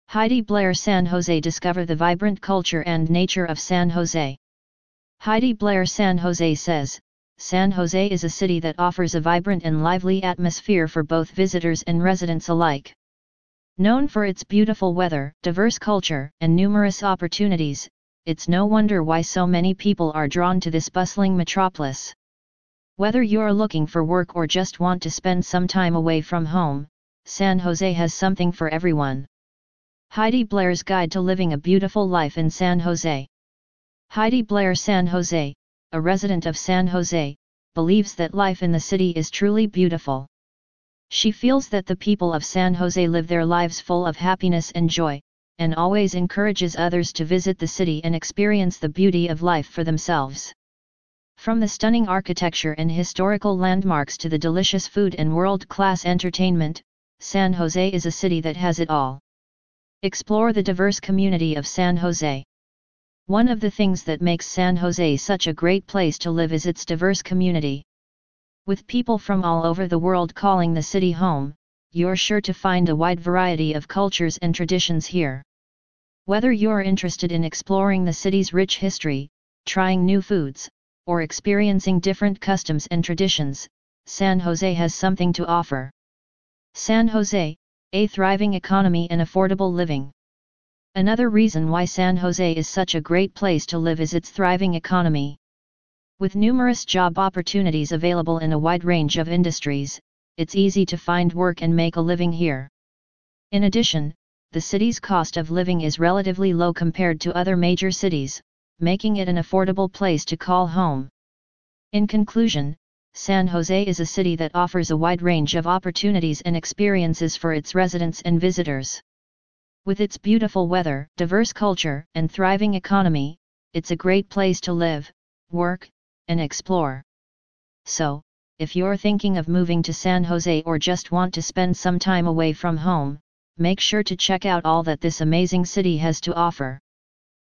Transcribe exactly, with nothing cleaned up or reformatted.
Heidi Blair San Jose. Discover the vibrant culture and nature of San Jose. Heidi Blair San Jose says, San Jose is a city that offers a vibrant and lively atmosphere for both visitors and residents alike. Known for its beautiful weather, diverse culture, and numerous opportunities, it's no wonder why so many people are drawn to this bustling metropolis. Whether you're looking for work or just want to spend some time away from home, San Jose has something for everyone. Heidi Blair's Guide to Living a Beautiful Life in San Jose. Heidi Blair San Jose, a resident of San Jose, believes that life in the city is truly beautiful. She feels that the people of San Jose live their lives full of happiness and joy, and always encourages others to visit the city and experience the beauty of life for themselves. From the stunning architecture and historical landmarks to the delicious food and world-class entertainment, San Jose is a city that has it all. Explore the diverse community of San Jose. One of the things that makes San Jose such a great place to live is its diverse community. With people from all over the world calling the city home, you're sure to find a wide variety of cultures and traditions here. Whether you're interested in exploring the city's rich history, trying new foods, or experiencing different customs and traditions, San Jose has something to offer. San Jose, a thriving economy and affordable living. Another reason why San Jose is such a great place to live is its thriving economy. With numerous job opportunities available in a wide range of industries, it's easy to find work and make a living here. In addition, the city's cost of living is relatively low compared to other major cities, making it an affordable place to call home. In conclusion, San Jose is a city that offers a wide range of opportunities and experiences for its residents and visitors. With its beautiful weather, diverse culture, and thriving economy, it's a great place to live, work, and explore. So, if you're thinking of moving to San Jose or just want to spend some time away from home, make sure to check out all that this amazing city has to offer.